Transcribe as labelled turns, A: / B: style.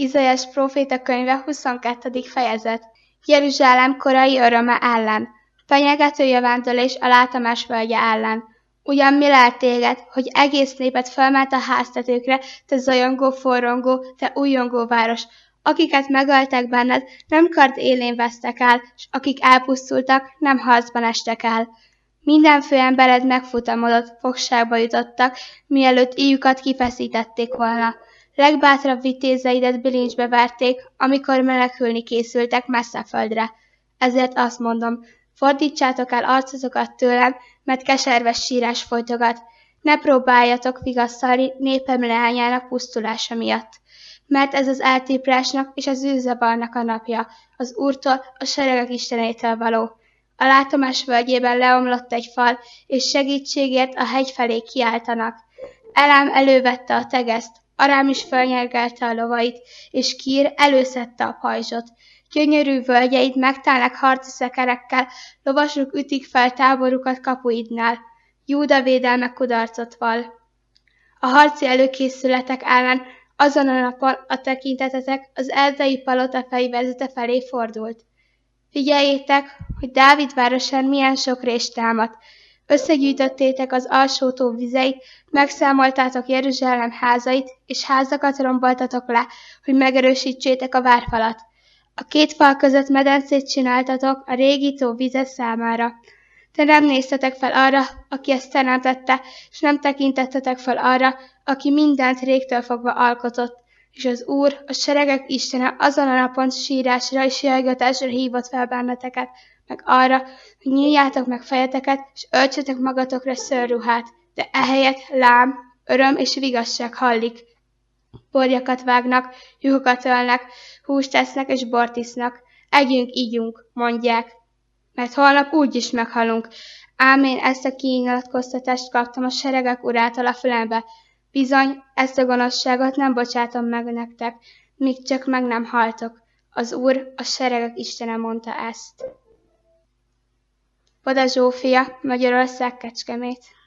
A: Izaiás próféta könyve 22. fejezet. Jeruzsálem korai öröme ellen. Fenyegető jövendőlés a látomás völgye ellen. Ugyan mi lelt téged, hogy egész népet felmelt a háztetőkre, te zajongó, forrongó, te újongó város, akiket megöltek benned, nem kard élén vesztek el, s akik elpusztultak, nem harcban estek el. Minden főembered megfutamodott, fogságba jutottak, mielőtt íjukat kifeszítették volna. Legbátrabb vitézeidet bilincsbe verték, amikor menekülni készültek messze földre. Ezért azt mondom, fordítsátok el arcotokat tőlem, mert keserves sírás folytogat. Ne próbáljatok vigasztalni népem leányának pusztulása miatt. Mert ez az eltiprásnak és az űrzavarnak a napja, az Úrtól, a seregek Istenétől való. A látomás völgyében leomlott egy fal, és segítségért a hegy felé kiáltanak. Elám elővette a tegeszt, Arám is felnyergelte a lovait, és Kír előszedte a pajzsot. Gyönyörű völgyeid megtelnek harci szekerekkel, lovasok ütik fel táborukat kapuidnál. Júda védelme kudarcot vall. A harci előkészületek ellen azon a napon a tekintetetek az erdei palota fejvezete felé fordult. Figyeljétek, hogy Dávid városán milyen sok rést támadt. Összegyűjtöttétek az alsótó vizeit, megszámoltátok Jeruzsálem házait, és házakat romboltatok le, hogy megerősítsétek a várfalat. A két fal között medencét csináltatok a régi tó vize számára. Te nem néztetek fel arra, aki ezt teremtette, és nem tekintettetek fel arra, aki mindent régtől fogva alkotott, és az Úr, a seregek Istene azon a napon sírásra és jajgatásra hívott fel benneteket, meg arra, hogy nyíljátok meg fejeteket, és öltsetek magatokra szőrruhát, de ehelyett lám, öröm és vigasság hallik. Borjakat vágnak, juhokat ölnek, húst tesznek és bort isznak. Együnk, ígyunk, mondják, mert holnap úgyis meghalunk. Ám én ezt a kinyilatkoztatást kaptam a seregek urától a fülembe. Bizony, ezt a gonoszságot nem bocsátom meg nektek, míg csak meg nem haltok. Az Úr, a seregek Istene mondta ezt. Boda Zsófia, Magyarország, Kecskemét.